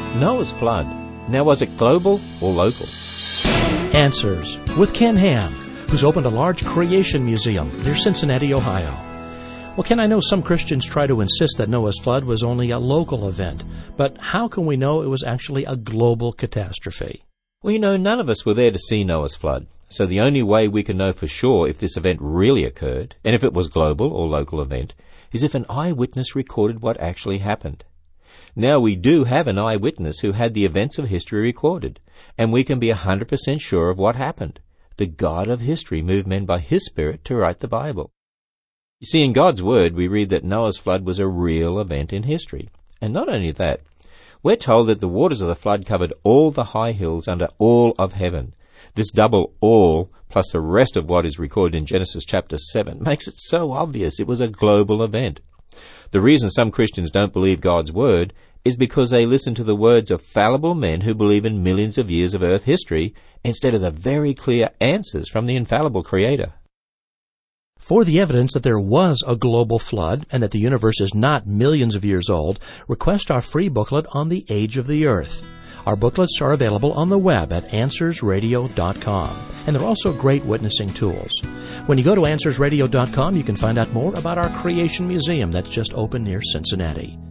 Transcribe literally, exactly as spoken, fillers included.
Noah's flood. Now, was it global or local? Answers with Ken Ham, who's opened a large creation museum near Cincinnati, Ohio. Well, Ken, I know some Christians try to insist that Noah's flood was only a local event, but how can we know it was actually a global catastrophe? Well, you know, none of us were there to see Noah's flood, so the only way we can know for sure if this event really occurred, and if it was global or local event, is if an eyewitness recorded what actually happened. Now, we do have an eyewitness who had the events of history recorded, and we can be one hundred percent sure of what happened. The God of history moved men by His Spirit to write the Bible. You see, in God's Word, we read that Noah's flood was a real event in history. And not only that, we're told that the waters of the flood covered all the high hills under all of heaven. This double all, plus the rest of what is recorded in Genesis chapter seven, makes it so obvious it was a global event. The reason some Christians don't believe God's Word is because they listen to the words of fallible men who believe in millions of years of earth history instead of the very clear answers from the infallible Creator. For the evidence that there was a global flood and that the universe is not millions of years old, request our free booklet on the age of the earth. Our booklets are available on the web at answers radio dot com, and they're also great witnessing tools. When you go to answers radio dot com, you can find out more about our Creation Museum that's just opened near Cincinnati.